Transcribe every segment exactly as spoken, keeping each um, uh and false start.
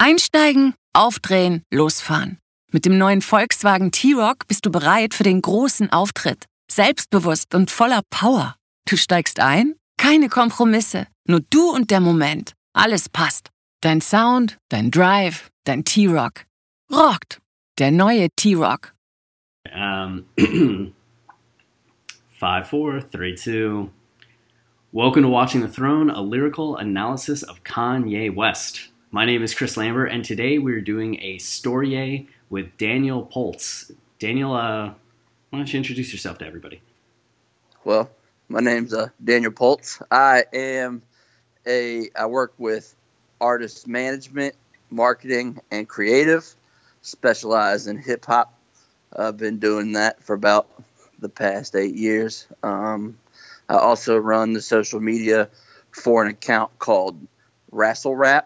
Einsteigen, aufdrehen, losfahren. Mit dem neuen Volkswagen T-Roc bist du bereit für den großen Auftritt. Selbstbewusst und voller Power. Du steigst ein? Keine Kompromisse. Nur du und der Moment. Alles passt. Dein Sound, dein Drive, dein T-Roc. Rockt. Der neue T-Roc. Um, five, four, three, two. Welcome to Watching the Throne, a lyrical analysis of Kanye West. My name is Chris Lambert, and today we're doing a story with Daniel Poltz. Daniel, uh, why don't you introduce yourself to everybody? Well, my name's uh, Daniel Poltz. I am a, I work with artist management, marketing, and creative, specialize in hip hop. I've been doing that for about the past eight years. Um, I also run the social media for an account called Rassle Rap,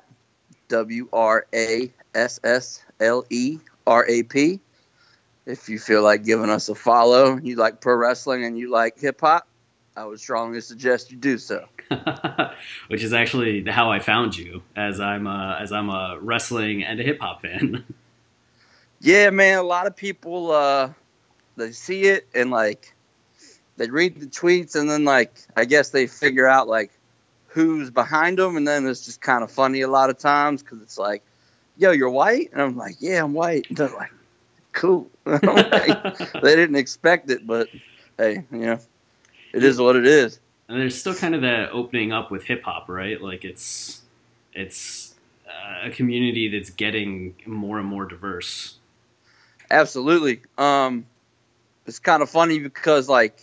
W R A S S L E R A P. If you feel like giving us a follow, and you like pro wrestling and you like hip hop, I would strongly suggest you do so. Which is actually how I found you, as I'm a, as I'm a wrestling and a hip hop fan. Yeah, man. A lot of people uh, they see it and like they read the tweets and then like I guess they figure out like who's behind them, and then it's just kind of funny a lot of times because it's like, yo, you're white? And I'm like, yeah, I'm white. And they're like, cool. Like, they didn't expect it, but hey, you know, it is what it is. And there's still kind of that opening up with hip hop, right? Like it's it's uh, a community that's getting more and more diverse. Absolutely. Um, it's kind of funny because like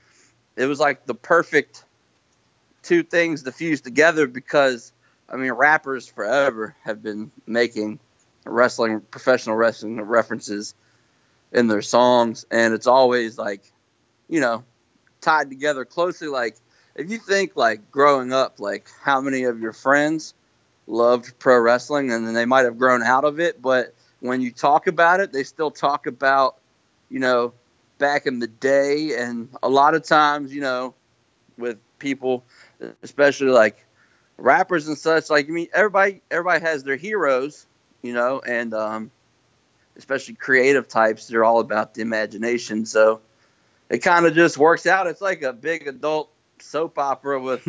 it was like the perfect two things to fuse together because, I mean, rappers forever have been making wrestling, professional wrestling references in their songs, and it's always like, you know, tied together closely. Like, if you think like growing up, like how many of your friends loved pro wrestling and then they might have grown out of it, but when you talk about it, they still talk about, you know, back in the day, and a lot of times, you know, with people, especially like rappers and such, like, I mean, everybody, everybody has their heroes, you know, and um, especially creative types, they're all about the imagination. So it kind of just works out. It's like a big adult soap opera with,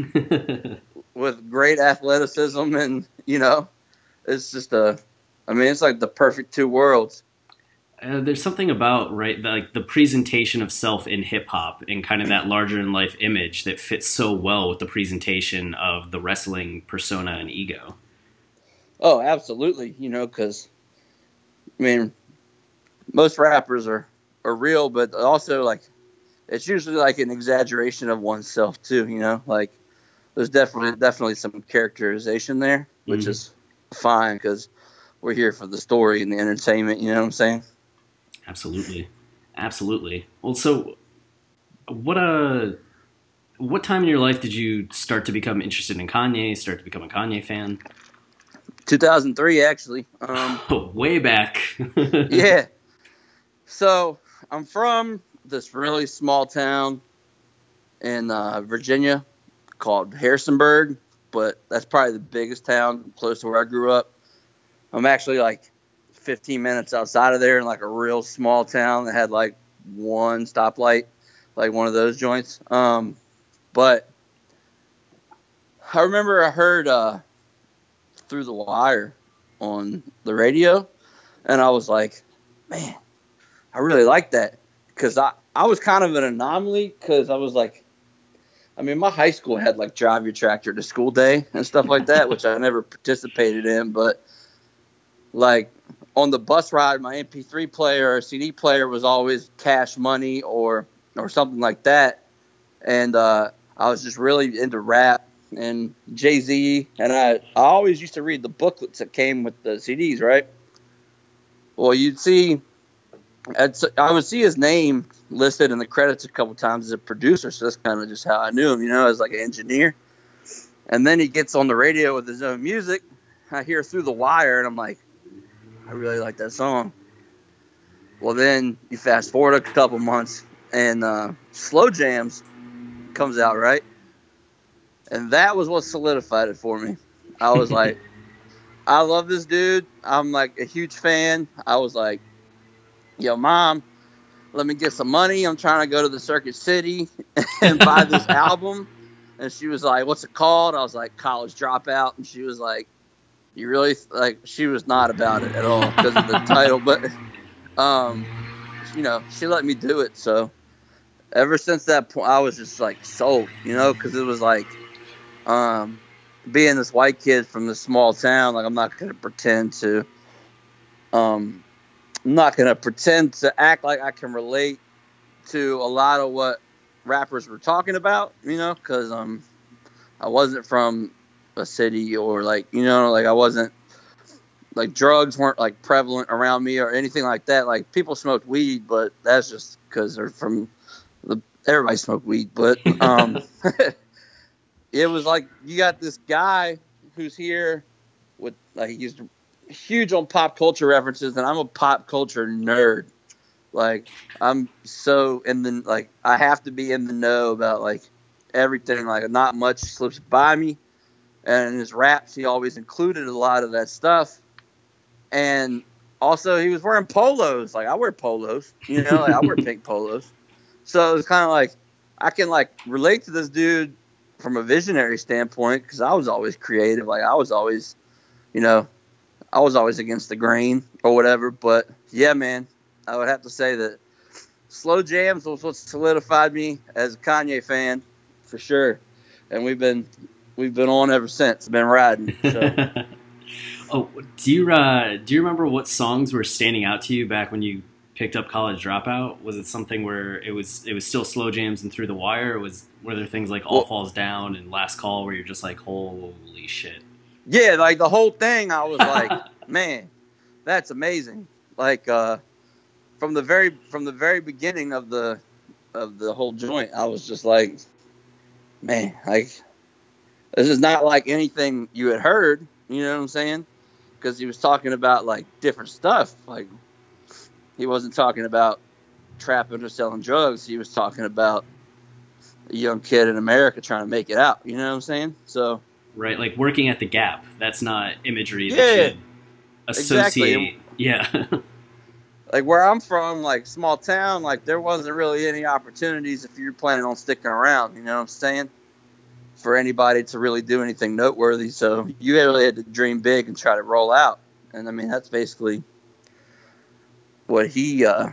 with great athleticism. And, you know, it's just a, I mean, it's like the perfect two worlds. Uh, there's something about, right, the, like the presentation of self in hip-hop and kind of that larger-than-life image that fits so well with the presentation of the wrestling persona and ego. Oh, absolutely. You know, because, I mean, most rappers are, are real, but also, like, it's usually like an exaggeration of oneself, too, you know? Like, there's definitely definitely some characterization there, which mm-hmm. is fine because we're here for the story and the entertainment, you know what I'm saying? Absolutely. Absolutely. Well, so what uh, what time in your life did you start to become interested in Kanye, start to become a Kanye fan? two thousand three, actually. Um, oh, way back. Yeah. So I'm from this really small town in uh, Virginia called Harrisonburg, but that's probably the biggest town close to where I grew up. I'm actually like fifteen minutes outside of there in like a real small town that had like one stoplight, like one of those joints. Um, but I remember I heard uh, Through the Wire on the radio, and I was like, man, I really like that because I, I was kind of an anomaly because I was like, I mean, my high school had like Drive Your Tractor to School Day and stuff like that, which I never participated in, but like on the bus ride, my M P three player or C D player was always Cash Money or or something like that. And uh, I was just really into rap and Jay-Z. And I, I always used to read the booklets that came with the C Ds, right? Well, you'd see, I'd, I would see his name listed in the credits a couple times as a producer. So that's kind of just how I knew him, you know, as like an engineer. And then he gets on the radio with his own music. I hear Through the Wire, and I'm like, I really like that song. Well, then you fast forward a couple months, and uh, Slow Jams comes out, right? And that was what solidified it for me. I was like, I love this dude. I'm like a huge fan. I was like, yo, mom, let me get some money. I'm trying to go to the Circuit City and buy this album. And she was like, what's it called? I was like, College Dropout. And she was like, you really, like, she was not about it at all because of the title. But, um, you know, she let me do it. So ever since that point, I was just like sold, you know, because it was like, um, being this white kid from this small town, like I'm not going to pretend to, um, I'm not going to pretend to act like I can relate to a lot of what rappers were talking about, you know, because um, I wasn't from a city or like, you know, like I wasn't, like drugs weren't like prevalent around me or anything like that. Like people smoked weed, but that's just because they're from the, everybody smoked weed. But um, it was like you got this guy who's here with like he's huge on pop culture references, and I'm a pop culture nerd. Like I'm so in the like I have to be in the know about like everything. Like not much slips by me. And in his raps, he always included a lot of that stuff. And also, he was wearing polos. Like I wear polos, you know, like I wear pink polos. So it was kind of like I can like relate to this dude from a visionary standpoint because I was always creative. Like I was always, you know, I was always against the grain or whatever. But yeah, man, I would have to say that Slow Jams was what solidified me as a Kanye fan for sure. And we've been we've been on ever since. Been riding. So. Oh, do you uh, do you remember what songs were standing out to you back when you picked up College Dropout? Was it something where it was it was still Slow Jams and Through the Wire? Or was were there things like All well, Falls Down and Last Call where you're just like, holy shit? Yeah, like the whole thing, I was like, man, that's amazing. Like uh, from the very from the very beginning of the of the whole joint, I was just like, man, like this is not like anything you had heard. You know what I'm saying? Because he was talking about like different stuff. Like he wasn't talking about trapping or selling drugs. He was talking about a young kid in America trying to make it out. You know what I'm saying? So right, like working at the Gap. That's not imagery yeah, that should associate. Exactly. Yeah. Like where I'm from, like small town, like there wasn't really any opportunities if you're planning on sticking around. You know what I'm saying? For anybody to really do anything noteworthy. So you really had to dream big and try to roll out. And I mean, that's basically what he uh,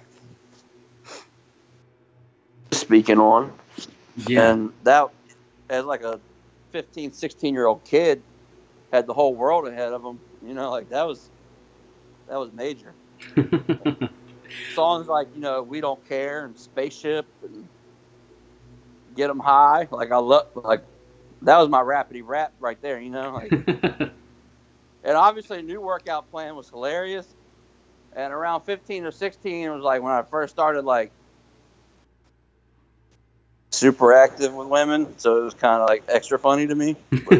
speaking on. Yeah. And that, as like a fifteen, sixteen year old kid, had the whole world ahead of him. You know, like that was, that was major. Songs like, you know, We Don't Care and Spaceship and Get 'Em High. Like I love, like, that was my rapidy rap right there, you know. Like, and obviously, New Workout Plan was hilarious. And around fifteen or sixteen, it was like when I first started like super active with women, so it was kind of like extra funny to me.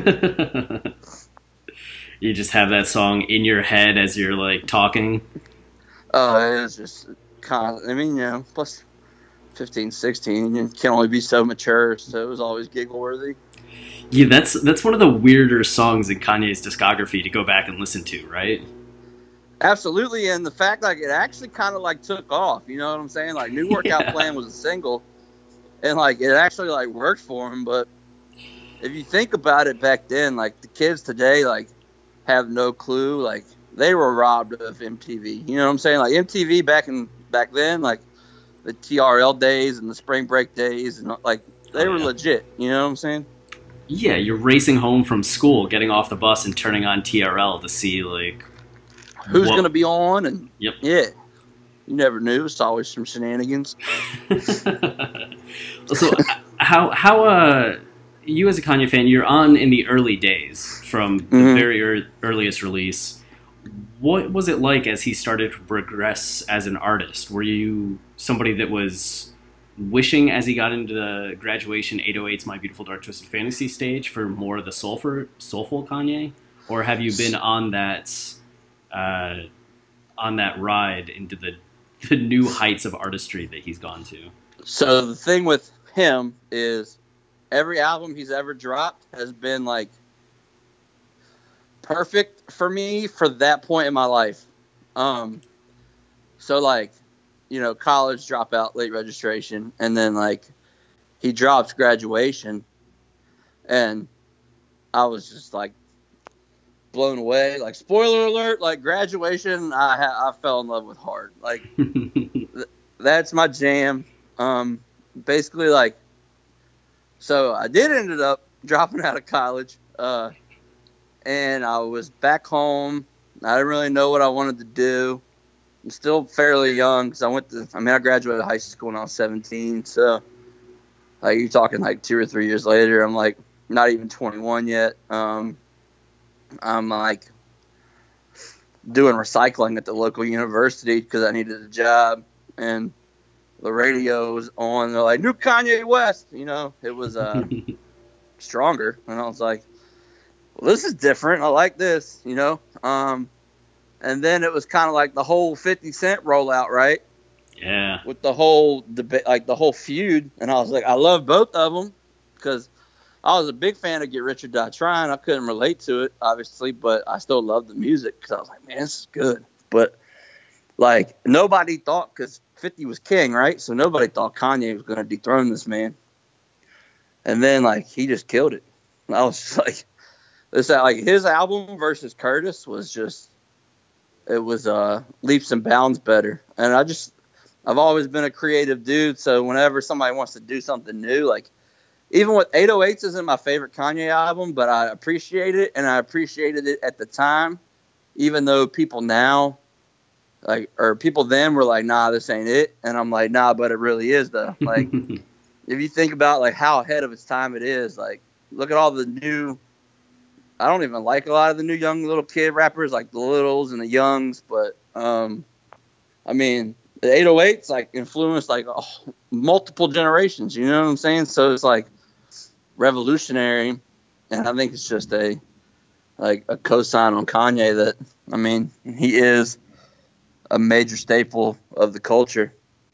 You just have that song in your head as you're like talking. Oh, uh, it was just kind of. I mean, you know, plus fifteen, sixteen, you can only be so mature, so it was always giggle worthy. Yeah, that's that's one of the weirder songs in Kanye's discography to go back and listen to, right? Absolutely, and the fact like it actually kind of like took off. You know what I'm saying? Like New Workout yeah. Plan was a single, and like it actually like worked for him. But if you think about it, back then, like the kids today, like have no clue. Like they were robbed of M T V. You know what I'm saying? Like M T V back in back then, like the T R L days and the Spring Break days, and like they oh, were yeah. legit. You know what I'm saying? Yeah, you're racing home from school, getting off the bus and turning on T R L to see, like... who's going to be on, and... Yep. Yeah. You never knew. It's always some shenanigans. So, how, how, uh... you as a Kanye fan, you're on in the early days, from the mm-hmm. very er- earliest release. What was it like as he started to progress as an artist? Were you somebody that was... wishing as he got into the Graduation eight oh eight's My Beautiful Dark Twisted Fantasy stage for more of the soulful, soulful Kanye? Or have you been on that uh, on that ride into the, the new heights of artistry that he's gone to? So the thing with him is every album he's ever dropped has been like perfect for me for that point in my life. Um, so like, you know, college dropout, late registration, and then like he drops graduation, and I was just like blown away. Like, spoiler alert, like graduation, I ha- I fell in love with hard. Like th- that's my jam. Um, basically like, so I did ended up dropping out of college, uh, and I was back home. I didn't really know what I wanted to do. I'm still fairly young because I went to, I mean, I graduated high school when I was seventeen. So, like, you're talking like two or three years later. I'm like not even twenty-one yet. Um, I'm like doing recycling at the local university because I needed a job, and the radio was on. They're like, new Kanye West. You know, it was uh, Stronger, and I was like, well, this is different. I like this. You know. Um, and then it was kind of like the whole fifty Cent rollout, right? Yeah. With the whole debate, like the whole feud, and I was like, I love both of them because I was a big fan of Get Rich or Die Trying. I couldn't relate to it, obviously, but I still loved the music because I was like, man, this is good. But like nobody thought, because fifty was king, right? So nobody thought Kanye was going to dethrone this man. And then like he just killed it. And I was just like, this like his album versus Curtis was just, it was uh leaps and bounds better. And I just, I've always been a creative dude, so whenever somebody wants to do something new, like even with eight oh eights isn't my favorite Kanye album, but I appreciate it, and I appreciated it at the time, even though people now, like, or people then were like, nah, this ain't it. And I'm like, nah, but it really is, though. Like, if you think about, like, how ahead of its time it is, like, look at all the new, I don't even like a lot of the new young little kid rappers, like the Littles and the Youngs, but, um, I mean, the eight oh eights, like, influenced, like, oh, multiple generations, you know what I'm saying? So it's, like, revolutionary, and I think it's just a, like, a cosign on Kanye that, I mean, he is a major staple of the culture.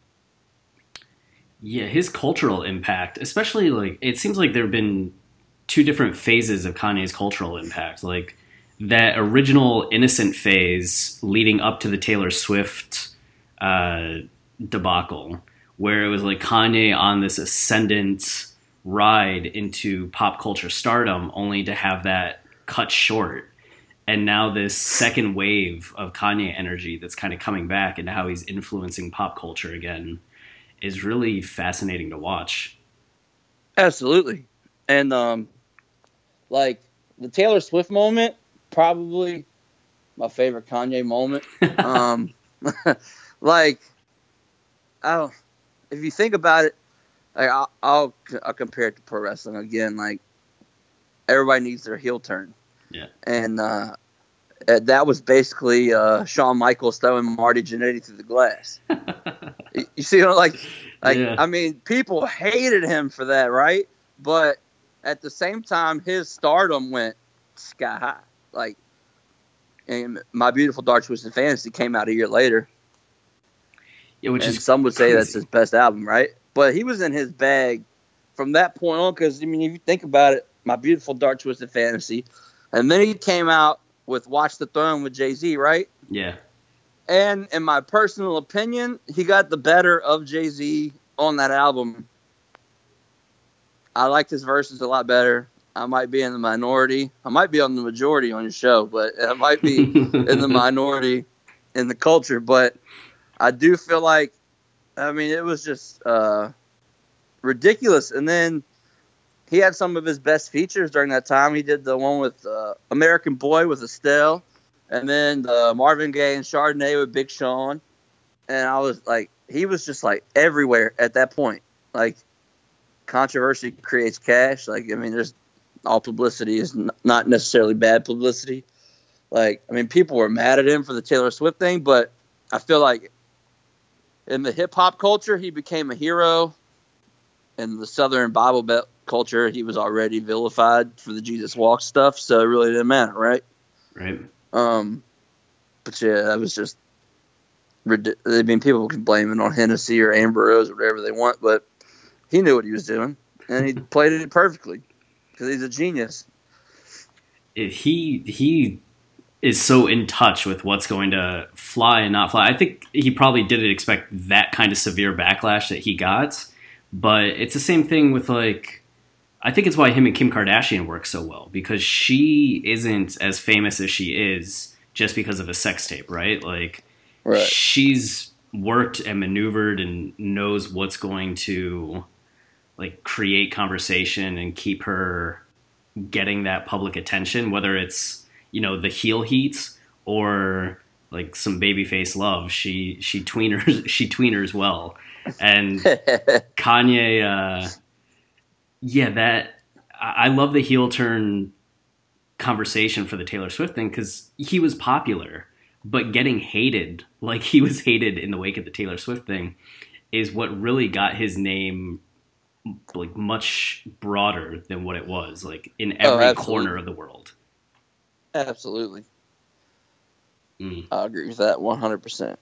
Yeah, his cultural impact, especially, like, it seems like there have been two different phases of Kanye's cultural impact. Like, that original innocent phase leading up to the Taylor Swift uh, debacle, where it was like Kanye on this ascendant ride into pop culture stardom, only to have that cut short. And now this second wave of Kanye energy that's kind of coming back and how he's influencing pop culture again is really fascinating to watch. Absolutely. And, um, like, the Taylor Swift moment, probably my favorite Kanye moment. um, like, I don't, if you think about it, like, I'll, I'll, I'll compare it to pro wrestling again. Like, everybody needs their heel turn. Yeah. And uh, that was basically uh, Shawn Michaels throwing Marty Jannetty through the glass. you, you see, like, like yeah. I mean, people hated him for that, right? But at the same time, his stardom went sky high. Like, and My Beautiful Dark Twisted Fantasy came out a year later. Yeah, which and is some would say crazy. That's his best album, right? But he was in his bag from that point on, because, I mean, if you think about it, My Beautiful Dark Twisted Fantasy, and then he came out with Watch the Throne with Jay-Z, right? Yeah. And in my personal opinion, he got the better of Jay-Z on that album. I liked his verses a lot better. I might be in the minority. I might be on the majority on your show, but I might be in the minority in the culture. But I do feel like, I mean, it was just uh, ridiculous. And then he had some of his best features during that time. He did the one with uh, American Boy with Estelle, and then the Marvin Gaye and Chardonnay with Big Sean. And I was like, he was just like everywhere at that point. Like, controversy creates cash. Like, I mean, there's all publicity is n- not necessarily bad publicity. Like, I mean, people were mad at him for the Taylor Swift thing, but I feel like in the hip hop culture, he became a hero. In the Southern Bible Belt culture, he was already vilified for the Jesus Walk stuff, so it really didn't matter, right? Right. Um, but yeah, that was just. I mean, people can blame it on Hennessy or Amber Rose or whatever they want, but he knew what he was doing, and he played it perfectly because he's a genius. it, he he is so in touch with what's going to fly and not fly. I think he probably didn't expect that kind of severe backlash that he got, but it's the same thing with like, I think it's why him and Kim Kardashian work so well, because she isn't as famous as she is just because of a sex tape, right? Like, right. She's worked and maneuvered and knows what's going to like create conversation and keep her getting that public attention, whether it's, you know, the heel heat or like some babyface love. She she tweeners she tweeners well, and Kanye. Uh, yeah, that I love the heel turn conversation for the Taylor Swift thing because he was popular, but getting hated like he was hated in the wake of the Taylor Swift thing is what really got his name like much broader than what it was, like in every oh, corner of the world. Absolutely. Mm. I agree with that one hundred percent.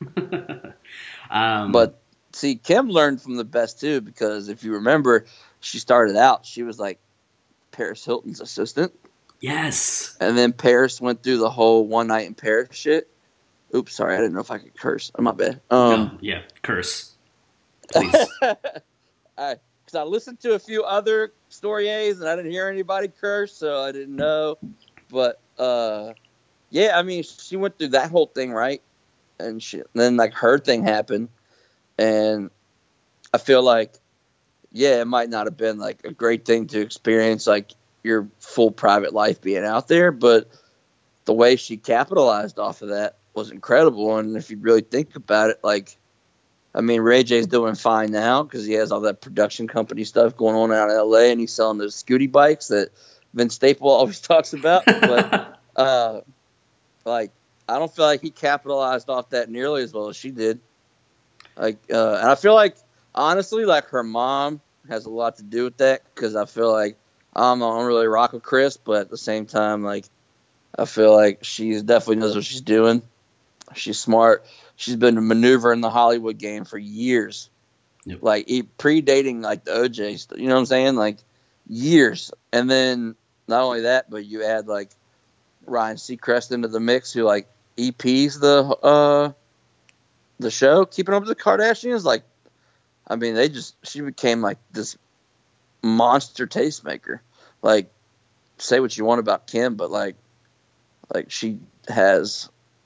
um, but see, Kim learned from the best too, because if you remember, she started out, she was like Paris Hilton's assistant. Yes. And then Paris went through the whole one night in Paris shit. Oops, sorry, I didn't know if I could curse. Oh, my bad. Um, no, yeah, curse. Please. All right. Because I listened to a few other stories and I didn't hear anybody curse, so I didn't know. But, uh, yeah, I mean, she went through that whole thing, right? And shit. And then, like, her thing happened. And I feel like, yeah, it might not have been, like, a great thing to experience, like, your full private life being out there. But the way she capitalized off of that was incredible. And if you really think about it, like, I mean, Ray J's doing fine now because he has all that production company stuff going on out in L A, and he's selling those scooty bikes that Vince Staple always talks about. But, uh, like, I don't feel like he capitalized off that nearly as well as she did. Like, uh, and I feel like, honestly, like, her mom has a lot to do with that because I feel like I don't, know, I don't really rock with Chris, but at the same time, like, I feel like she definitely knows what she's doing. She's smart. She's been maneuvering the Hollywood game for years. Yep. Like, predating, like, the O J stuff. You know what I'm saying? Like, years. And then, not only that, but you add, like, Ryan Seacrest into the mix, who, like, E Ps the, uh, the show, Keeping Up with the Kardashians. Like, I mean, they just, she became, like, this monster tastemaker. Like, say what you want about Kim, but, like, like, she has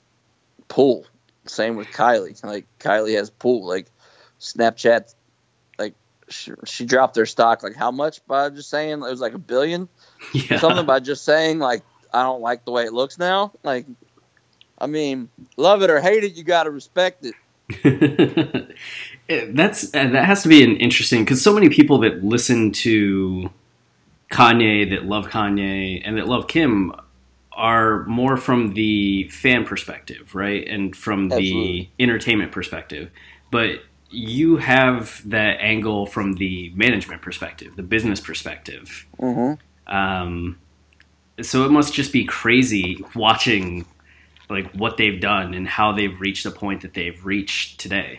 pull. Same with Kylie. Like, Kylie has pull. Like, Snapchat, like, she, she dropped their stock, like, how much by just saying? It was like a billion? Yeah. Something by just saying, like, I don't like the way it looks now. Like, I mean, love it or hate it, you got to respect it. That's uh, that has to be an interesting, because so many people that listen to Kanye, that love Kanye, and that love Kim are more from the fan perspective, right? And from Absolutely. the entertainment perspective. But you have that angle from the management perspective, the business perspective. Mm-hmm. Um, so it must just be crazy watching like what they've done and how they've reached the point that they've reached today.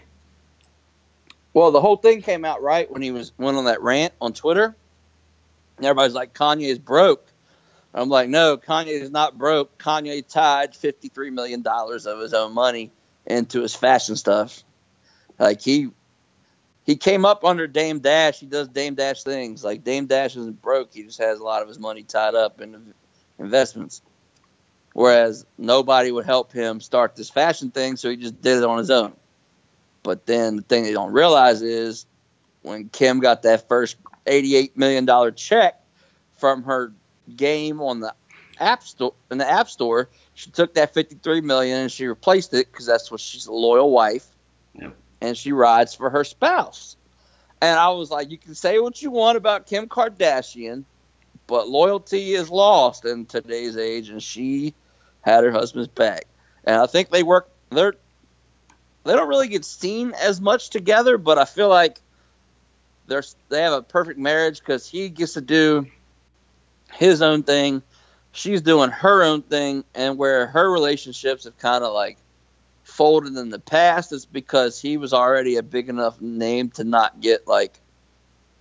Well, the whole thing came out right when he was went on that rant on Twitter. And everybody's like, Kanye is broke. I'm like, no, Kanye is not broke. Kanye tied fifty-three million dollars of his own money into his fashion stuff. Like, he he came up under Dame Dash. He does Dame Dash things. Like, Dame Dash isn't broke. He just has a lot of his money tied up in investments. Whereas nobody would help him start this fashion thing, so he just did it on his own. But then the thing they don't realize is when Kim got that first eighty-eight million dollars check from her game on the app store, in the app store, she took that fifty-three million dollars and she replaced it because that's what she's a loyal wife. Yep. And she rides for her spouse. And I was like, you can say what you want about Kim Kardashian, but loyalty is lost in today's age, and she had her husband's back. And I think they work, they're, they don't really get seen as much together, but I feel like they're, they have a perfect marriage because he gets to do his own thing. She's doing her own thing. And where her relationships have kind of like folded in the past is because he was already a big enough name to not get like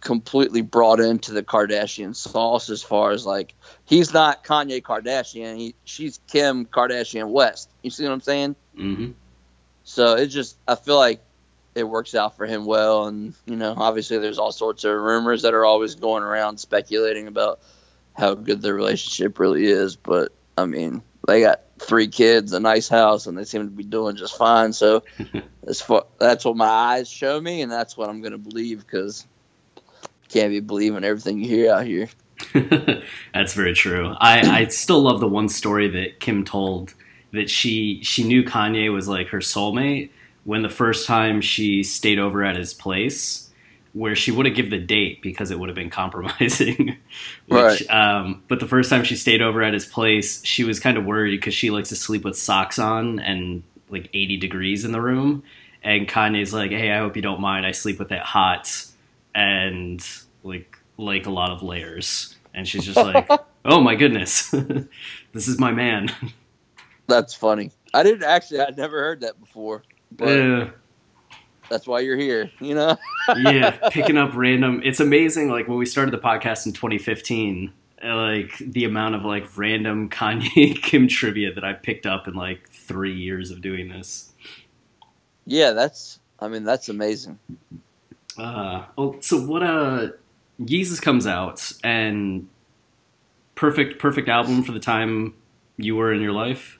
completely brought into the Kardashian sauce as far as like he's not Kanye Kardashian, he she's Kim Kardashian West. You see what I'm saying? Mm-hmm. So it just I feel like it works out for him well, and you know obviously there's all sorts of rumors that are always going around speculating about how good their relationship really is, but I mean they got three kids, a nice house, and they seem to be doing just fine. So that's what that's what my eyes show me, and that's what I'm going to believe because you can't be believing everything you hear out here. That's very true. I, I still love the one story that Kim told that she she knew Kanye was like her soulmate when the first time she stayed over at his place, where she would have given the date because it would have been compromising. Which, right. Um, but the first time she stayed over at his place, she was kind of worried because she likes to sleep with socks on and like eighty degrees in the room. And Kanye's like, hey, I hope you don't mind. I sleep with it hot and like like a lot of layers. And she's just like, oh my goodness, this is my man. That's funny. I didn't actually, I'd never heard that before. But uh, that's why you're here, you know? Yeah, picking up random. It's amazing. Like when we started the podcast in twenty fifteen, like the amount of like random Kanye Kim trivia that I picked up in like three years of doing this. Yeah, that's, I mean, that's amazing. Uh, oh, so what, uh, Yeezus comes out and perfect, perfect album for the time you were in your life.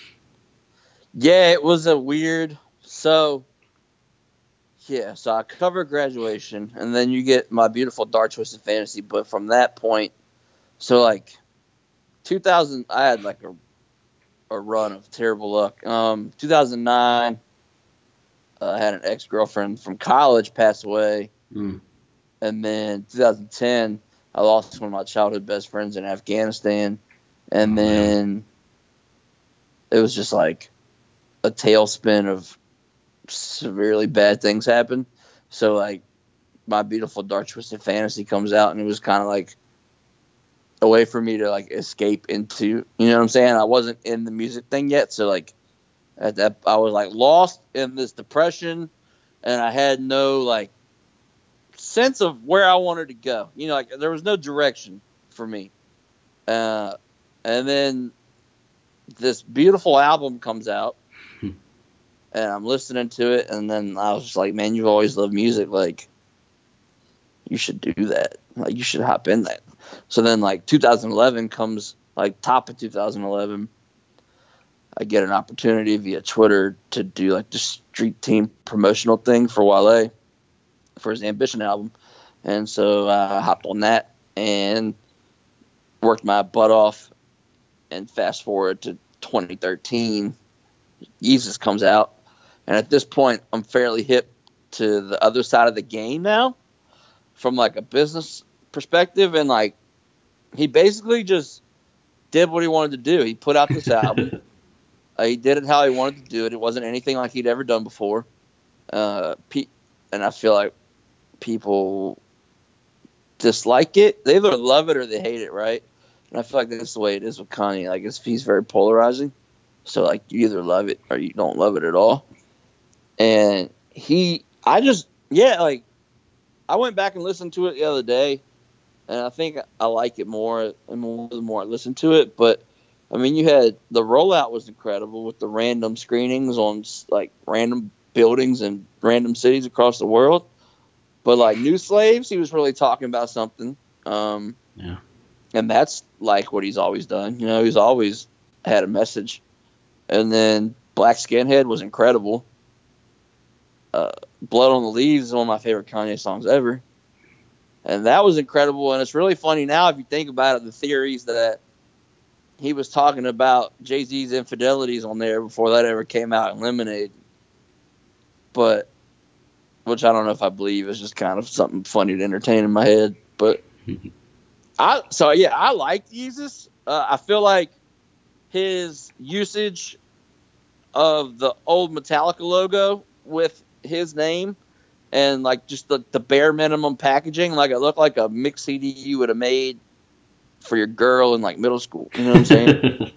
Yeah, it was a weird, so, yeah, so I covered Graduation, and then you get My Beautiful Dark Twisted Fantasy, but from that point, so like, two thousand, I had like a, a run of terrible luck. Um, two thousand nine, uh, I had an ex-girlfriend from college pass away, Mm. and then two thousand ten, I lost one of my childhood best friends in Afghanistan, and Oh, then it was just like a tailspin of severely bad things happen. So like My Beautiful Dark Twisted Fantasy comes out, and it was kind of like a way for me to like escape into, you know what I'm saying? I wasn't in the music thing yet, so like at that I was like lost in this depression, and I had no like sense of where I wanted to go. You know, like there was no direction for me. Uh, and then this beautiful album comes out, and I'm listening to it, and then I was just like, man, you've always loved music. Like, you should do that. Like, you should hop in that. So then, like, two thousand eleven comes, like, top of two thousand eleven. I get an opportunity via Twitter to do, like, the street team promotional thing for Wale for his Ambition album. And so I hopped on that and worked my butt off. And fast forward to twenty thirteen, Yeezus comes out. And at this point, I'm fairly hip to the other side of the game now from, like, a business perspective. And, like, he basically just did what he wanted to do. He put out this album. Uh, he did it how he wanted to do it. It wasn't anything like he'd ever done before. Uh, pe- and I feel like people dislike it. They either love it or they hate it, right? And I feel like that's the way it is with Kanye. Like, it's, he's very polarizing. So, like, you either love it or you don't love it at all. And he, I just, yeah, like, I went back and listened to it the other day, and I think I like it more and more the more I listen to it. But, I mean, you had, the rollout was incredible with the random screenings on, like, random buildings and random cities across the world. But, like, New Slaves, he was really talking about something. Um, yeah. And that's, like, what he's always done. You know, he's always had a message. And then Black Skinhead was incredible. Uh, Blood on the Leaves is one of my favorite Kanye songs ever. And that was incredible. And it's really funny now if you think about it, the theories that he was talking about Jay-Z's infidelities on there before that ever came out in Lemonade. But, which I don't know if I believe, is just kind of something funny to entertain in my head. But, I so yeah, I like Yeezus. Uh, I feel like his usage of the old Metallica logo with his name and like just the, the bare minimum packaging, like it looked like a mix C D you would have made for your girl in like middle school. You know what I'm saying?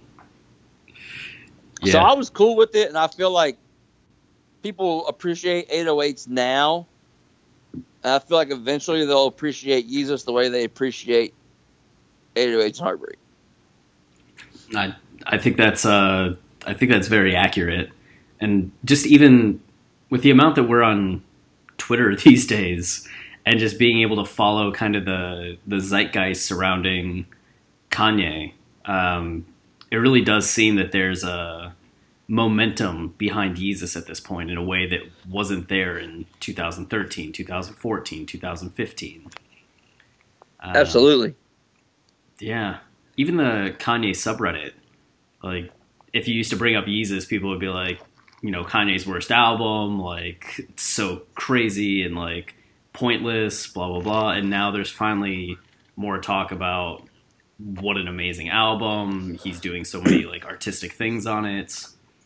Yeah. So I was cool with it, and I feel like people appreciate eight oh eights now I feel like eventually they'll appreciate Yeezus the way they appreciate eight oh eight's Heartbreak. I I think that's uh I think that's very accurate, and just even with the amount that we're on Twitter these days, and just being able to follow kind of the the zeitgeist surrounding Kanye, um, it really does seem that there's a momentum behind Yeezus at this point in a way that wasn't there in two thousand thirteen, two thousand fourteen, two thousand fifteen. Uh, Absolutely. Yeah. Even the Kanye subreddit, like, if you used to bring up Yeezus, people would be like, you know, Kanye's worst album, like, it's so crazy and, like, pointless, blah, blah, blah. And now there's finally more talk about what an amazing album. He's doing so many, like, artistic things on it.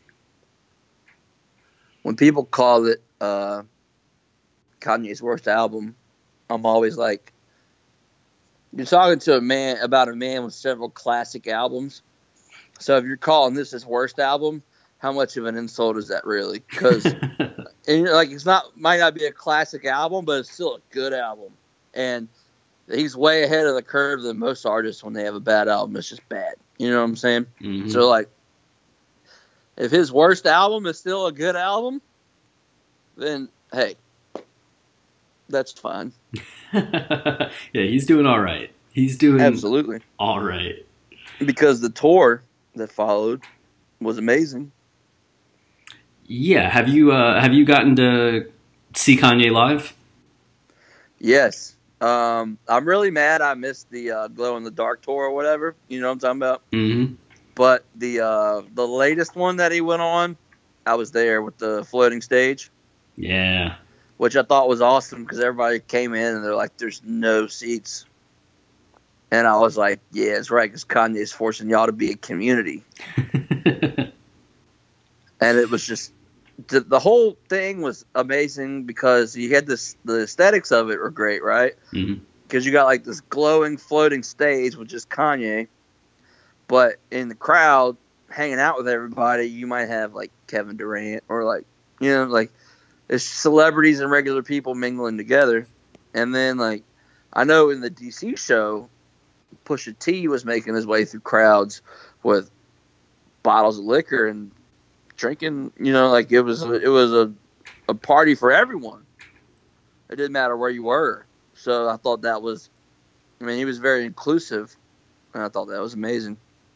When people call it uh, Kanye's worst album, I'm always like, you're talking to a man about a man with several classic albums. So if you're calling this his worst album, how much of an insult is that really? Because like it's not might not be a classic album, but it's still a good album. And he's way ahead of the curve than most artists when they have a bad album. It's just bad. You know what I'm saying? Mm-hmm. So like, if his worst album is still a good album, then hey, that's fine. Yeah, he's doing all right. He's doing absolutely all right. Because the tour that followed was amazing. Yeah, have you uh, have you gotten to see Kanye live? Yes. Um, I'm really mad I missed the uh, Glow in the Dark tour or whatever. You know what I'm talking about? Mm-hmm. But the uh, the latest one that he went on, I was there with the floating stage. Yeah. Which I thought was awesome because everybody came in and they're like, there's no seats. And I was like, yeah, it's right, because Kanye's forcing y'all to be a community. And it was just, the, the whole thing was amazing because you had this, the aesthetics of it were great, right? Because mm-hmm. you got like this glowing floating stage with just Kanye. But in the crowd, hanging out with everybody, you might have like Kevin Durant or like, you know, like, it's celebrities and regular people mingling together. And then, like, I know in the D C show, Pusha T was making his way through crowds with bottles of liquor and drinking. You know, like, it was it was a, a party for everyone. It didn't matter where you were. So I thought that was, I mean, he was very inclusive. And I thought that was amazing.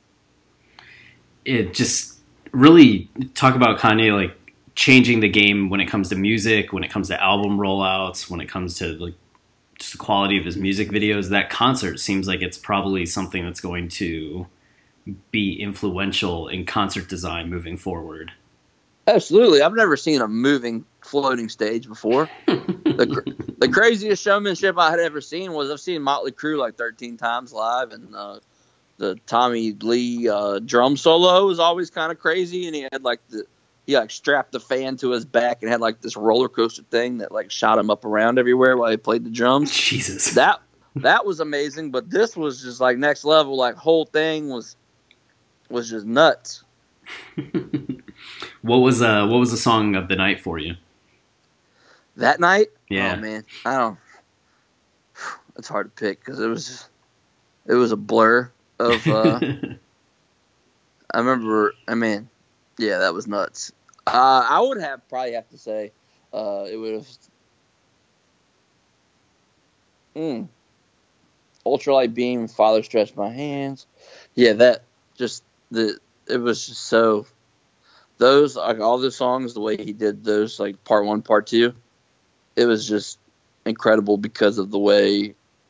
It just really talk about Kanye, like, changing the game when it comes to music, when it comes to album rollouts, when it comes to like just the quality of his music videos. That concert seems like it's probably something that's going to be influential in concert design moving forward. Absolutely. I've never seen a moving floating stage before. the, the craziest showmanship I had ever seen was I've seen Motley Crue like thirteen times live, and uh, the Tommy Lee uh, drum solo was always kind of crazy, and he had like the He like strapped the fan to his back and had like this roller coaster thing that like shot him up around everywhere while he played the drums. Jesus, that that was amazing. But this was just like next level. Like whole thing was was just nuts. What was uh what was the song of the night for you? That night? Yeah. Oh man, I don't. It's hard to pick because it was just, it was a blur of. Uh, I remember. I mean. Yeah, that was nuts. Uh, I would have probably have to say uh, it would have. Mm, Ultralight Beam, Father Stretched My Hands. Yeah, that just the it was just so. Those like all the songs, the way he did those, like part one, part two, it was just incredible because of the way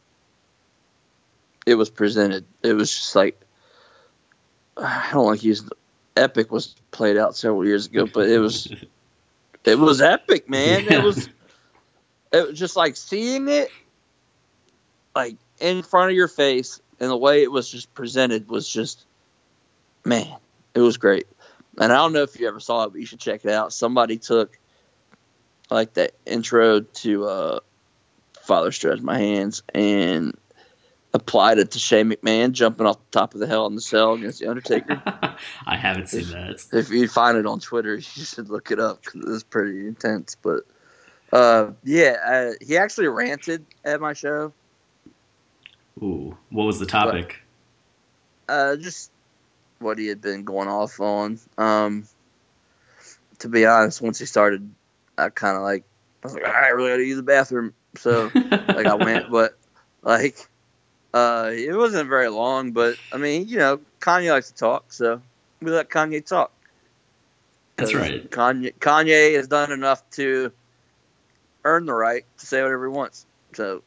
it was presented. It was just like I don't like using. Epic was played out several years ago, but it was it was epic, man. Yeah. It was it was just like seeing it like in front of your face, and the way it was just presented was just, man, it was great. And I don't know if you ever saw it, but you should check it out. Somebody took like that intro to uh, Father Stretched My Hands and applied it to Shane McMahon jumping off the top of the Hell in the Cell against The Undertaker. I haven't seen that. If you find it on Twitter, you should look it up because it's pretty intense. But Uh, yeah, uh, he actually ranted at my show. Ooh, what was the topic? But, uh, just what he had been going off on. Um, to be honest, once he started, I kind of like, I was like, all right, I really got to use the bathroom. So, like, I went, but, like, uh, it wasn't very long, but, I mean, you know, Kanye likes to talk, so we let Kanye talk. That's right. Kanye, Kanye has done enough to earn the right to say whatever he wants. So,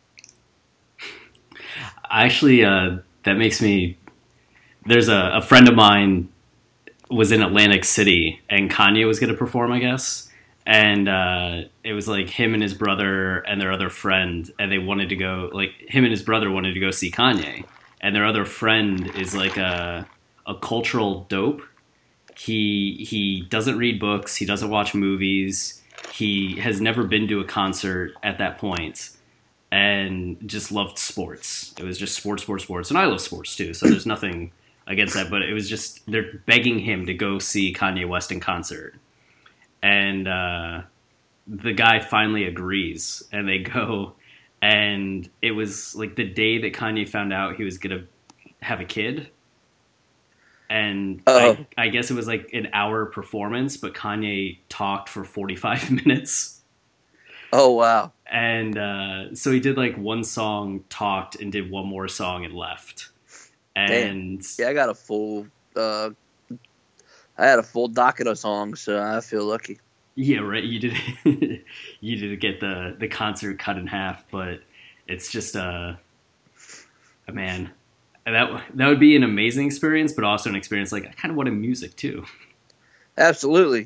actually, uh, that makes me. There's a, a friend of mine was in Atlantic City, and Kanye was going to perform, I guess. And uh, it was like him and his brother and their other friend, and they wanted to go. Like him and his brother wanted to go see Kanye, and their other friend is like a a cultural dope. He he doesn't read books. He doesn't watch movies. He has never been to a concert at that point, and just loved sports. It was just sports, sports, sports, and I love sports too. So there's nothing against that, but it was just they're begging him to go see Kanye West in concert, and uh, the guy finally agrees, and they go, and it was like the day that Kanye found out he was gonna have a kid. And I, I guess it was like an hour performance, but Kanye talked for forty-five minutes. Oh, wow. And uh, so he did like one song, talked, and did one more song and left. And Damn. Yeah, I got a full, uh, I had a full docket of songs, so I feel lucky. Yeah, right. You did, you did get the, the concert cut in half, but it's just a, a man. That that would be an amazing experience, but also an experience like I kind of wanted music too. Absolutely.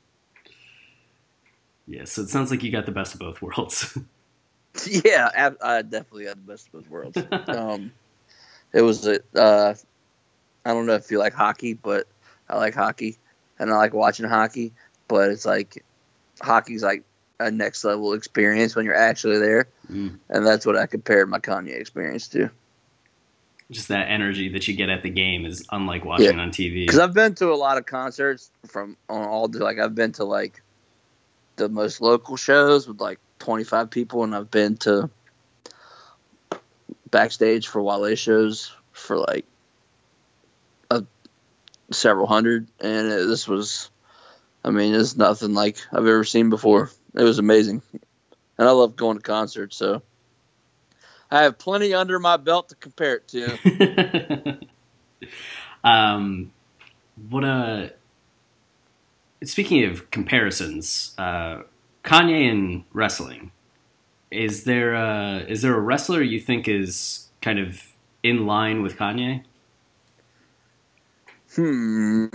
Yeah, so it sounds like you got the best of both worlds. Yeah, I definitely got the best of both worlds. um, it was a, uh, I don't know if you like hockey, but I like hockey, and I like watching hockey. But it's like hockey's like a next level experience when you're actually there, mm. and that's what I compared my Kanye experience to. Just that energy that you get at the game is unlike watching yeah. on T V. Because I've been to a lot of concerts from on all the, like I've been to like the most local shows with like twenty-five people, and I've been to backstage for Wale shows for like a, several hundred, and it, this was, I mean, it's nothing like I've ever seen before. It was amazing, and I love going to concerts, so. I have plenty under my belt to compare it to. um, what a. Speaking of comparisons, uh, Kanye and wrestling. Is there a, is there a wrestler you think is kind of in line with Kanye? Hmm.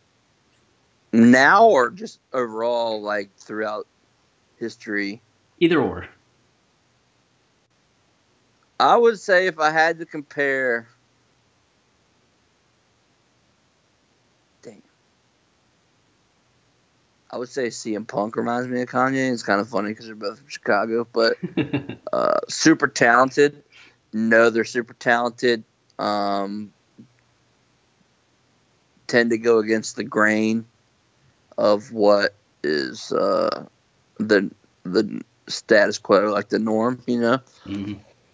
Now or just overall, like throughout history? Either or. I would say if I had to compare, dang, I would say C M Punk reminds me of Kanye. It's kind of funny because they're both from Chicago, but uh, super talented. No, they're super talented. Um, tend to go against the grain of what is uh, the the status quo, like the norm, you know. Mm-hmm.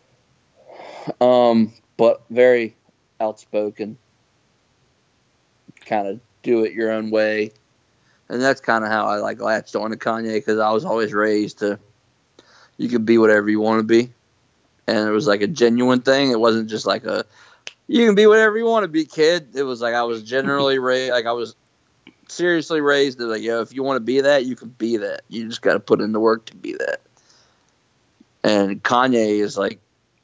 Um, but very outspoken, kind of do it your own way. And that's kind of how I like latched on to Kanye, because I was always raised to, you can be whatever you want to be. And it was like a genuine thing. It wasn't just like a, you can be whatever you want to be, kid. It was like I was generally raised, like I was seriously raised to like, yo, if you want to be that, you can be that. You just got to put in the work to be that. And Kanye is like,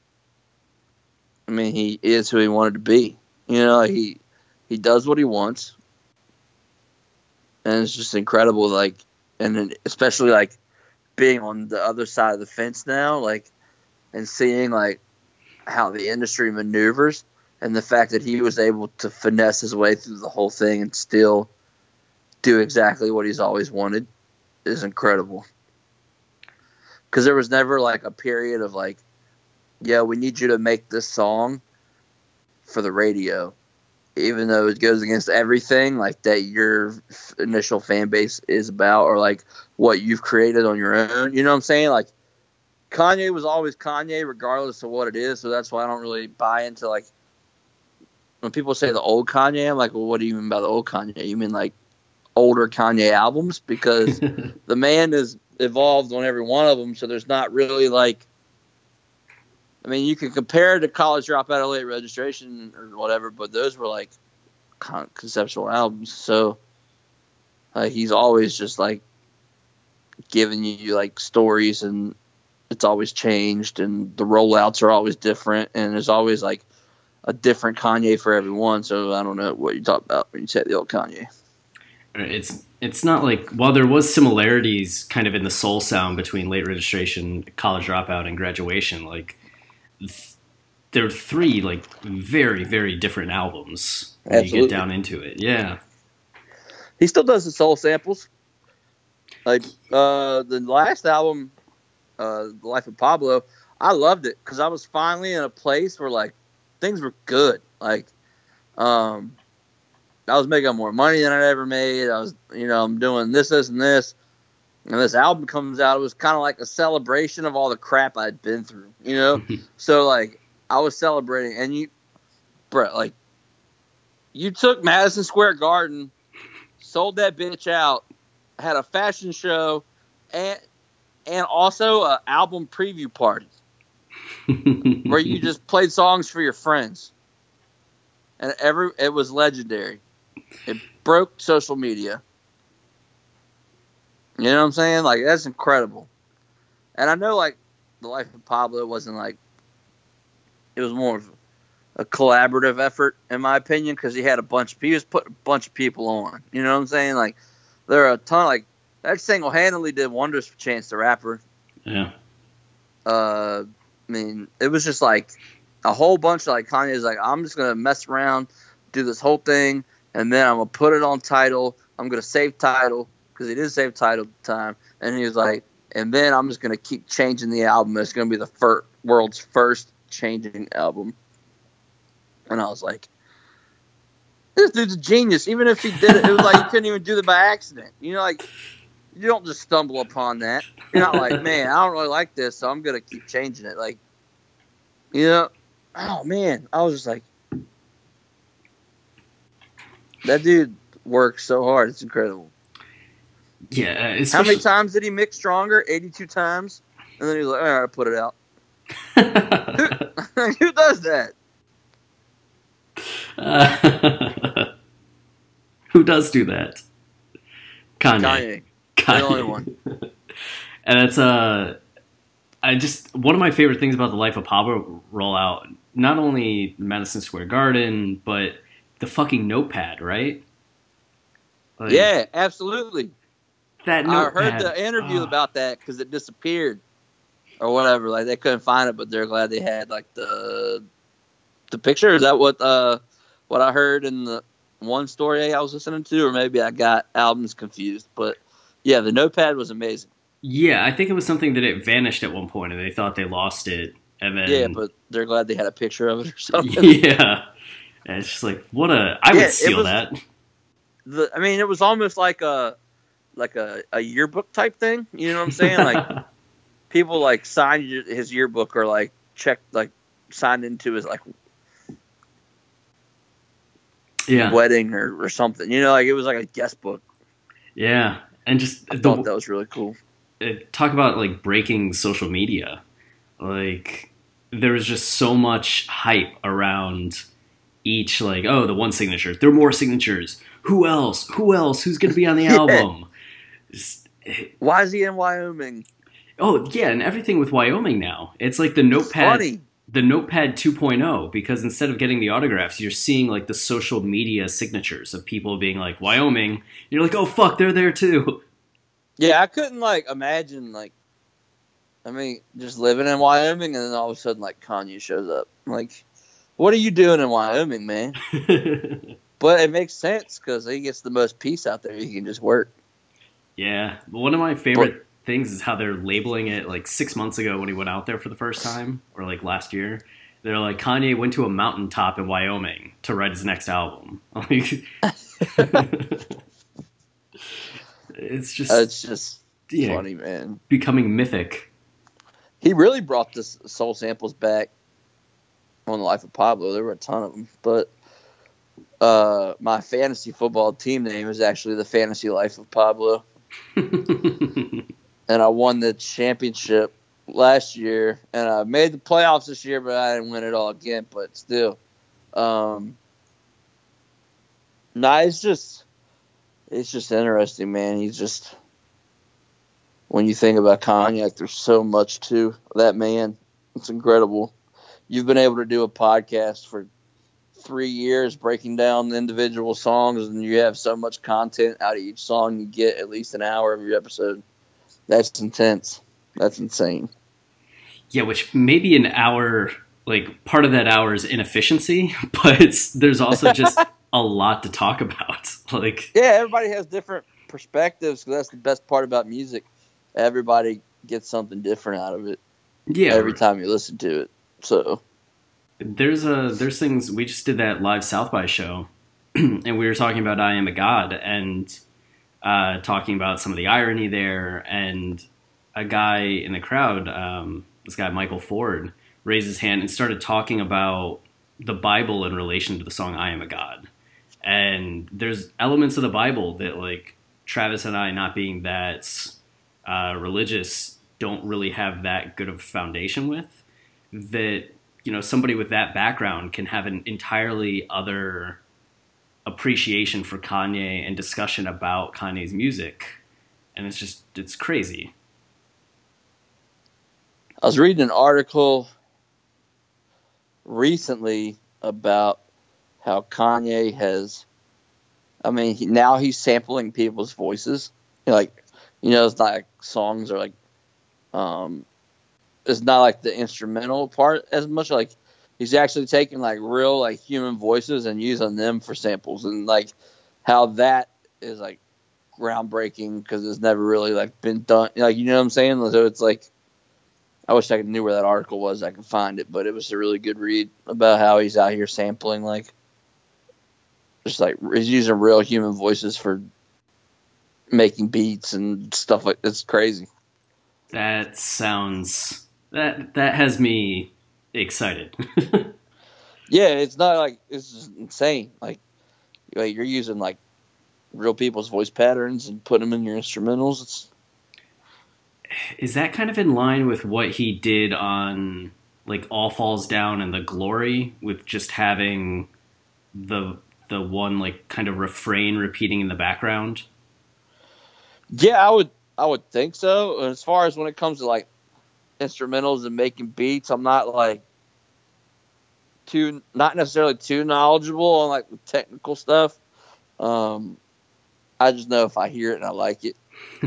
I mean, he is who he wanted to be. You know, he he does what he wants, and it's just incredible. Like, and then especially like being on the other side of the fence now, like, and seeing like how the industry maneuvers, and the fact that he was able to finesse his way through the whole thing and still do exactly what he's always wanted is incredible. Because there was never like a period of like, yeah, we need you to make this song for the radio. even though it goes against everything like that your initial fan base is about, or like what you've created on your own. You know what I'm saying? Like Kanye was always Kanye regardless of what it is. So that's why I don't really buy into like when people say the old Kanye, I'm like, well, what do you mean by the old Kanye? You mean like older Kanye albums? Because the man has evolved on every one of them. So there's not really like, I mean, you can compare it to College Dropout or Late Registration or whatever, but those were like con- conceptual albums. So uh, he's always just like giving you like stories, and it's always changed, and the rollouts are always different, and there's always like a different Kanye for everyone. So I don't know what you talk about when you say the old Kanye. It's it's not like, while there was similarities kind of in the soul sound between Late Registration, College Dropout, and Graduation, like th- there are three like very, very different albums when Absolutely. You get down into it. Yeah. He still does the soul samples. Like uh, the last album, uh, The Life of Pablo, I loved it because I was finally in a place where like things were good. Like, um, I was making more money than I'd ever made. I was, you know, I'm doing this, this, and this. And this album comes out. It was kind of like a celebration of all the crap I'd been through, you know? So, like, I was celebrating. And you, Brett, like, you took Madison Square Garden, sold that bitch out, had a fashion show, and and also an album preview party where you just played songs for your friends. And every it was legendary. It broke social media. You know what I'm saying? Like, that's incredible. And I know, like, The Life of Pablo wasn't, like, it was more of a collaborative effort, in my opinion, because he had a bunch of, he was putting a bunch of people on. You know what I'm saying? Like, there are a ton, like, that single-handedly did wonders for Chance the Rapper. Yeah. Uh, I mean, it was just, like, a whole bunch of, like, Kanye's like, I'm just going to mess around, do this whole thing, and then I'm going to put it on Tidal. I'm going to save Tidal, because he did save Tidal at the time. And he was like, and then I'm just going to keep changing the album. It's going to be the fir- world's first changing album. And I was like, this dude's a genius. Even if he did it, it was like he couldn't even do it by accident. You know, like, you don't just stumble upon that. You're not like, man, I don't really like this, so I'm going to keep changing it. Like, you know, oh, man. I was just like, that dude works so hard. It's incredible. Yeah. Especially... How many times did he mix Stronger? eighty-two times. And then he was like, all right, put it out. who, who does that? Uh, who does do that? Kanye. Kanye. Kanye. The only one. And it's uh, I just one of my favorite things about the Life of Pablo rollout, not only Madison Square Garden, but the fucking notepad, right? Like, yeah, absolutely. That notepad. I heard the interview oh. about that because it disappeared or whatever. Like, they couldn't find it, but they're glad they had like the the picture. Is that what uh what I heard in the one story I was listening to, or maybe I got albums confused? But yeah, the notepad was amazing. Yeah, I think it was something that it vanished at one point, and they thought they lost it, and then yeah, but they're glad they had a picture of it or something. Yeah, and it's just like, what a I yeah, would steal was, that. The I mean, it was almost like a like a, a yearbook type thing. You know what I'm saying? Like, people like signed his yearbook or like checked like signed into his like yeah wedding or, or something. You know, like it was like a guest book. Yeah, and just I the, thought that was really cool. It, talk about like breaking social media. Like, there was just so much hype around each, like, oh, the one signature. There are more signatures. Who else? Who else? Who's going to be on the yeah. album? Just, it, Why is he in Wyoming? Oh, yeah, and everything with Wyoming now. It's like the notepad, Funny. the notepad two point oh, because instead of getting the autographs, you're seeing like the social media signatures of people being like, Wyoming. You're like, oh, fuck, they're there too. Yeah, I couldn't like imagine like, I mean, just living in Wyoming and then all of a sudden like Kanye shows up. I'm like, what are you doing in Wyoming, man? But it makes sense because he gets the most peace out there. He can just work. Yeah, one of my favorite but, things is how they're labeling it. Like six months ago when he went out there for the first time, or like last year, They're like, Kanye went to a mountaintop in Wyoming to write his next album. Like, it's just, it's just yeah, funny, man. Becoming mythic. He really brought the soul samples back on the Life of Pablo. There were a ton of them, but uh, my fantasy football team name is actually the Fantasy Life of Pablo, and I won the championship last year, and I made the playoffs this year, but I didn't win it all again. But still, um, nah, it's just, it's just interesting, man. He's just, when you think about Kanye, like, there's so much to that man. It's incredible. You've been able to do a podcast for three years, breaking down the individual songs, and you have so much content out of each song. You get at least an hour of your episode. That's intense. That's insane. Yeah, which maybe an hour, like part of that hour is inefficiency, but it's, there's also just a lot to talk about. Like, yeah, everybody has different perspectives, because that's the best part about music. Everybody gets something different out of it. Yeah, every time you listen to it. So there's a there's things, we just did that live South by show, and we were talking about I Am a God, and uh, talking about some of the irony there, and a guy in the crowd, um, this guy Michael Ford, raised his hand and started talking about the Bible in relation to the song I Am a God. And there's elements of the Bible that, like, Travis and I, not being that uh, religious, don't really have that good of a foundation with, that, you know, somebody with that background can have an entirely other appreciation for Kanye and discussion about Kanye's music. And it's just, it's crazy. I was reading an article recently about how Kanye has, I mean, he, now he's sampling people's voices. Like, you know, it's not like songs are like, um, it's not like the instrumental part as much. Like, he's actually taking like real like human voices and using them for samples, and like how that is like groundbreaking, because it's never really like been done. Like, you know what I'm saying? So it's like, I wish I knew where that article was. I could find it, but it was a really good read about how he's out here sampling, like, just like he's using real human voices for making beats and stuff like. It's crazy. That sounds that that has me excited. Yeah, it's not like, it's just insane. Like, like you're using like real people's voice patterns and putting them in your instrumentals. It's Is that kind of in line with what he did on like All Falls Down and The Glory, with just having the the one like kind of refrain repeating in the background? Yeah, I would I would think so. As far as when it comes to like instrumentals and making beats, I'm not like too not necessarily too knowledgeable on like the technical stuff. Um, I just know if I hear it and I like it.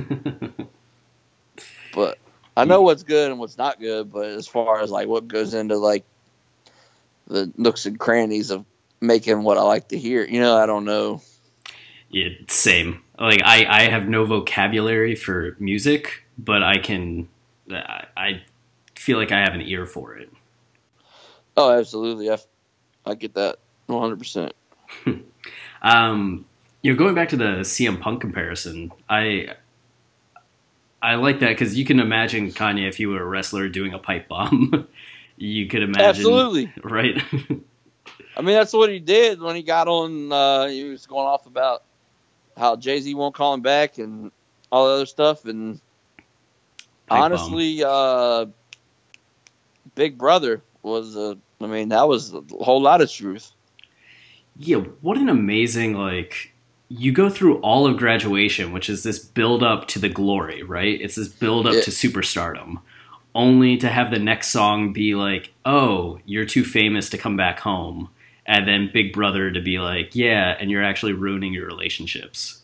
But I know what's good and what's not good. But as far as like what goes into like the nooks and crannies of making what I like to hear, you know, I don't know. Yeah, same. Like I, I have no vocabulary for music, but I can, I, I feel like I have an ear for it. Oh, absolutely. I, I get that one hundred percent. um, you know, going back to the C M Punk comparison, I, I like that because you can imagine Kanye if he were a wrestler doing a pipe bomb. You could imagine. Absolutely. Right? I mean, that's what he did when he got on. Uh, he was going off about how Jay-Z won't call him back and all the other stuff. And pipe honestly, uh, Big Brother was, a, I mean, that was a whole lot of truth. Yeah, what an amazing, like, you go through all of Graduation, which is this build up to the glory, right? It's this build up Yeah. to superstardom, only to have the next song be like, oh, you're too famous to come back home. And then Big Brother to be like, yeah, and you're actually ruining your relationships.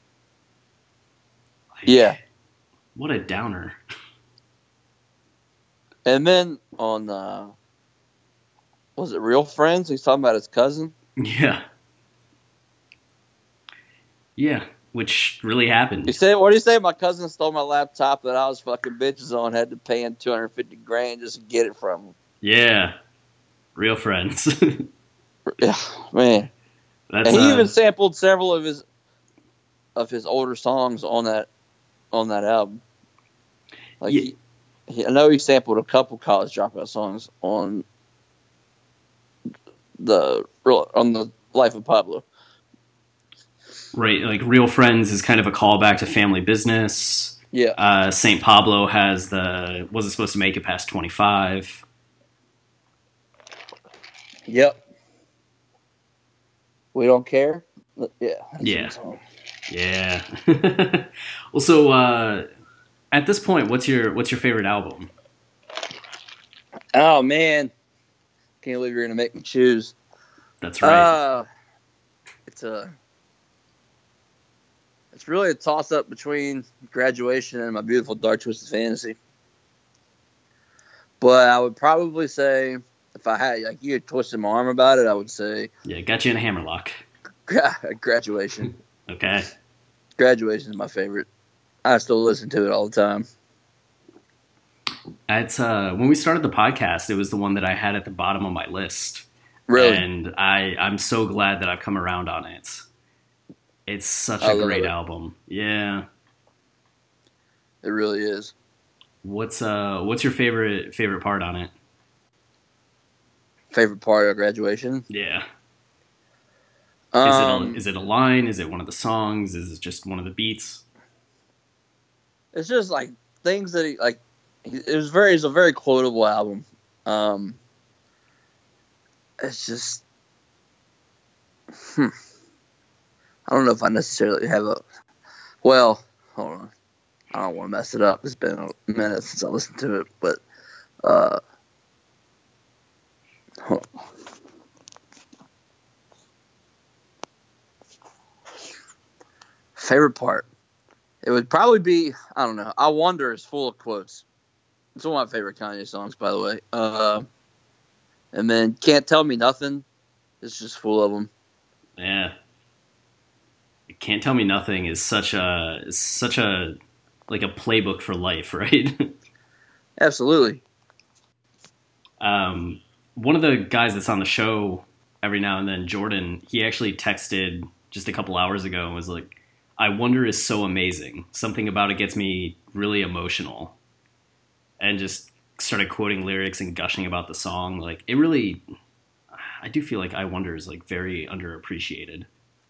Like, Yeah. What a downer. And then on, uh, was it Real Friends? He's talking about his cousin. Yeah. Yeah, which really happened. He said, what do you say? My cousin stole my laptop that I was fucking bitches on, had to pay him two hundred fifty grand just to get it from him. Yeah. Real Friends. Yeah, man. That's And he uh, even sampled several of his of his older songs on that on that album. Like yeah, he, he, I know he sampled a couple College Dropout songs on the on the Life of Pablo. right. Like Real Friends is kind of a callback to Family Business. Yeah. Uh, Saint Pablo has the wasn't supposed to make it past twenty-five. Yep. We don't care. Yeah. Yeah. Yeah. Well, so uh, at this point, what's your what's your favorite album? Oh man, can't believe you're gonna make me choose. That's right. Uh, it's a. It's really a toss up between Graduation and My Beautiful Dark Twisted Fantasy. But I would probably say, if I had, like, you had twisted my arm about it, I would say Yeah, got you in a hammerlock. Graduation. Okay. Graduation is my favorite. I still listen to it all the time. It's uh, when we started the podcast, it was the one that I had at the bottom of my list. Really? And I, I'm so glad that I've come around on it. It's such I a love great it. album. Yeah. It really is. What's uh what's your favorite favorite part on it? Favorite part of Graduation? Yeah. Um, Is it a, is it a line? Is it one of the songs? Is it just one of the beats? It's just like things that he like. It was very. It's a very quotable album. Um, it's just. Hmm. I don't know if I necessarily have a. Well, hold on. I don't want to mess it up. It's been a minute since I listened to it, but. Uh, hold on. Favorite part. It would probably be, I don't know, I Wonder is full of quotes. It's one of my favorite Kanye songs, by the way. Uh, and then Can't Tell Me Nothing. It's just full of them. Yeah. Can't Tell Me Nothing is such a is such a like a playbook for life, right? Absolutely. um, one of the guys that's on the show every now and then, Jordan, he actually texted just a couple hours ago and was like, I Wonder is so amazing. Something about it gets me really emotional. And just started quoting lyrics and gushing about the song. Like, it really, I do feel like I Wonder is like very underappreciated.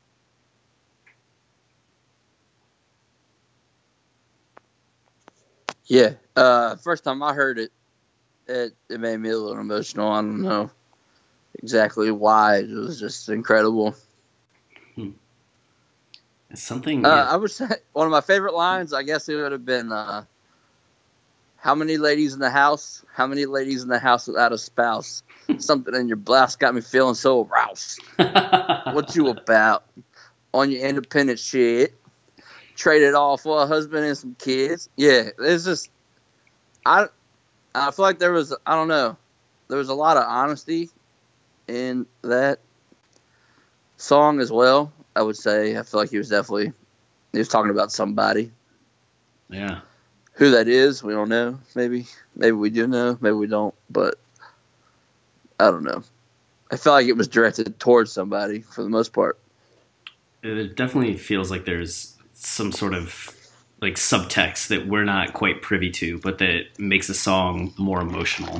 Yeah. Uh, first time I heard it, it, it made me a little emotional. I don't know exactly why. It was just incredible. Hmm. It's something. Uh, Yeah. I would say one of my favorite lines, I guess it would have been, uh, how many ladies in the house? How many ladies in the house without a spouse? Something in your blouse got me feeling so aroused. What you about? On your independent shit. Traded off for a husband and some kids. Yeah, it's just, I, I feel like there was, I don't know, there was a lot of honesty in that song as well. I would say, I feel like he was definitely, he was talking about somebody. Yeah. Who that is, we don't know. Maybe, maybe we do know, maybe we don't. But I don't know. I felt like it was directed towards somebody for the most part. It definitely feels like there's some sort of like subtext that we're not quite privy to, but that makes a song more emotional.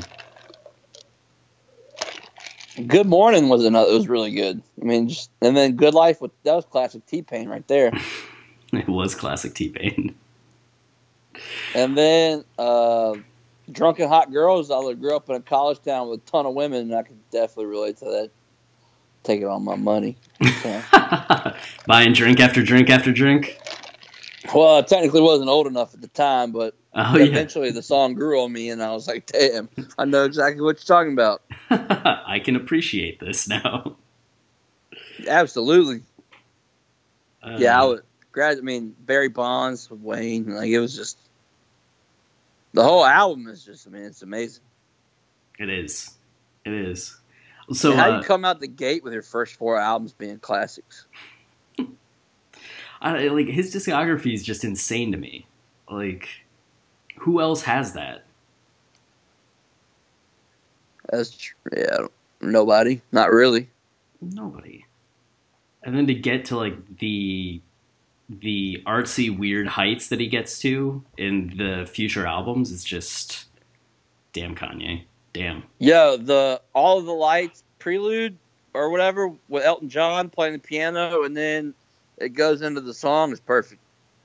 Good Morning was another. It was really good. I mean, just, and then Good Life with that was classic T-Pain right there. It was classic T-Pain. And then uh, Drunken Hot Girls. I grew up in a college town with a ton of women, and I could definitely relate to that. Taking all my money. So. Buying drink after drink after drink. Well, I technically wasn't old enough at the time, but oh, yeah. eventually the song grew on me, and I was like, damn, I know exactly what you're talking about. I can appreciate this now. Absolutely. Uh, Yeah, I would. Grad. I mean, Barry Bonds with Wayne. Like, it was just the whole album is just. I mean, it's amazing. It is. It is. So and how uh, you come out the gate with your first four albums being classics? I, like his discography is just insane to me. Like, who else has that? That's true. Yeah, Nobody. Not really. Nobody. And then to get to like the the artsy weird heights that he gets to in the future albums is just damn Kanye. Damn. Yo, the All of the Lights prelude or whatever with Elton John playing the piano and then it goes into the song is perfect.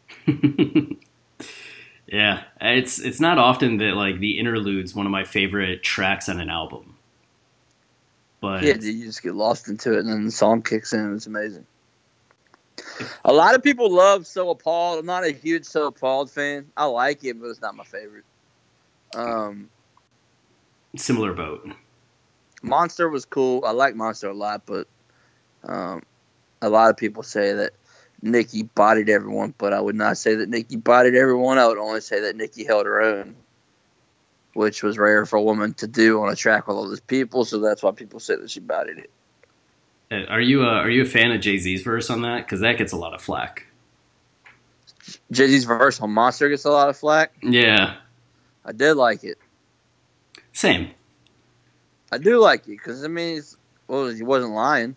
Yeah, it's it's not often that like the interlude's one of my favorite tracks on an album. But yeah, dude, you just get lost into it and then the song kicks in and it's amazing. A lot of people love So Appalled. I'm not a huge So Appalled fan. I like it, but it's not my favorite. Um, Similar boat. Monster was cool. I like Monster a lot, but um, a lot of people say that Nicki bodied everyone, but I would not say that Nicki bodied everyone. I would only say that Nicki held her own, which was rare for a woman to do on a track with all those people, so that's why people say that she bodied it. Are you a, are you a fan of Jay-Z's verse on that? Because that gets a lot of flack. Jay-Z's verse on Monster gets a lot of flack? Yeah. I did like it. Same. I do like it, because, I mean, it's, well, he wasn't lying.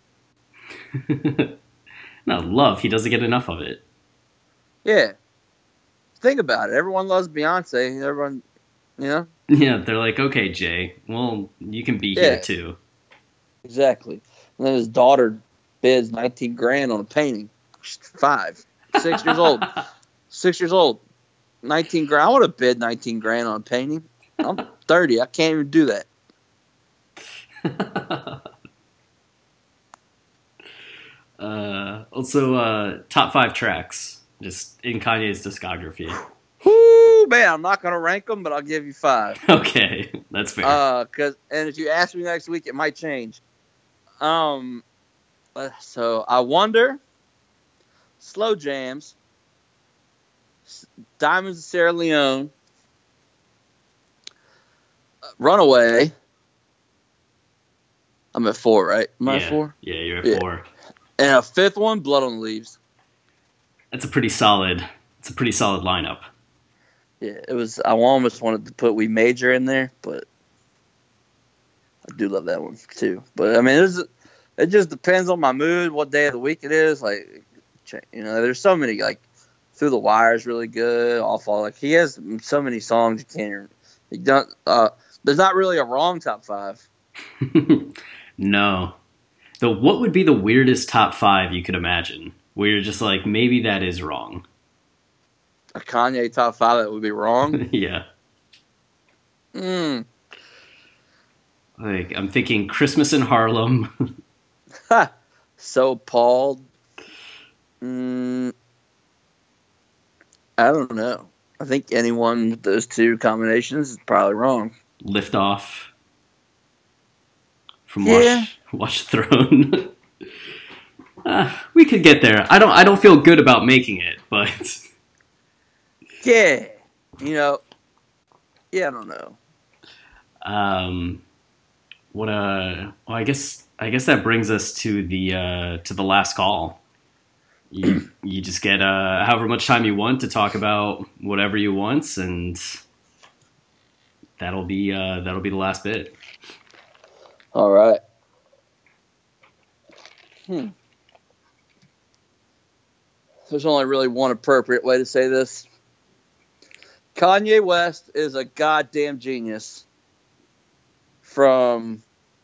No, love. He doesn't get enough of it. Yeah. Think about it. Everyone loves Beyonce. Everyone, you know? Yeah, they're like, okay, Jay, well, you can be Yeah. here too. Exactly. And then his daughter bids nineteen grand on a painting. She's five, six years old. Six years old. nineteen grand. I would have bid nineteen grand on a painting. I'm thirty. I can't even do that. uh, also, uh, top five tracks, just in Kanye's discography. Whoo, man, I'm not going to rank them, but I'll give you five. Okay, that's fair. Uh, cause, and if you ask me next week, it might change. Um, uh, so I Wonder, Slow Jams, Diamonds of Sierra Leone, uh, Runaway. I'm at four, right? Am I yeah. at four? Yeah, you're at Yeah. four. And a fifth one, Blood on the Leaves. That's a pretty solid. It's a pretty solid lineup. Yeah, it was. I almost wanted to put We Major in there, but I do love that one too. But I mean, it's, it just depends on my mood, what day of the week it is. Like, you know, there's so many. Like, Through the Wire is really good. All fall. Like, he has so many songs you can't. You don't. Uh, there's not really a wrong top five. No. So what would be the weirdest top five you could imagine? Where you're just like, maybe that is wrong. A Kanye top five that would be wrong. Yeah. Hmm. Like, I'm thinking Christmas in Harlem. Ha. So appalled. Mm, I don't know. I think any one of those two combinations is probably wrong. Lift Off. From Yeah. Watch, Watch the Throne. uh, we could get there. I don't I don't feel good about making it, but Yeah. You know, yeah, I don't know. um what uh well I guess I guess that brings us to the uh to the last call. You you just get uh however much time you want to talk about whatever you want, and that'll be uh that'll be the last bit. All right. Hmm. There's only really one appropriate way to say this. Kanye West is a goddamn genius from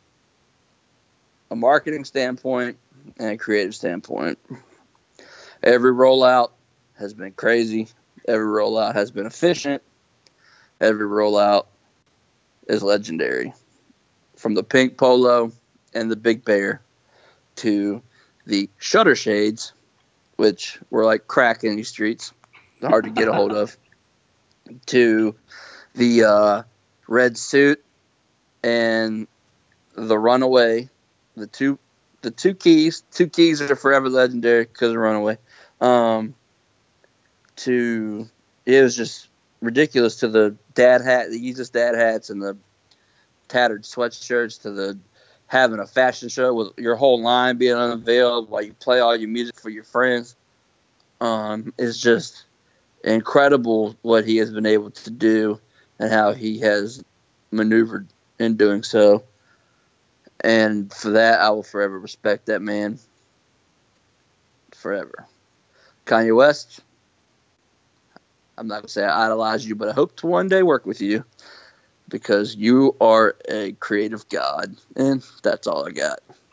a marketing standpoint and a creative standpoint. Every rollout has been crazy. Every rollout has been efficient. Every rollout is legendary. From the pink polo and the big bear to the shutter shades, which were like crack in these streets, hard to get a hold of, to the uh, red suit and the Runaway, the two the two keys. Two keys are forever legendary because of Runaway. Um, to it was just ridiculous, to the dad hat, the Yeezus dad hats and the tattered sweatshirts, to the having a fashion show with your whole line being unveiled while you play all your music for your friends. Um, it's just incredible what he has been able to do and how he has maneuvered in doing so. And for that, I will forever respect that man. Forever. Kanye West, I'm not going to say I idolize you, but I hope to one day work with you because you are a creative god. And that's all I got.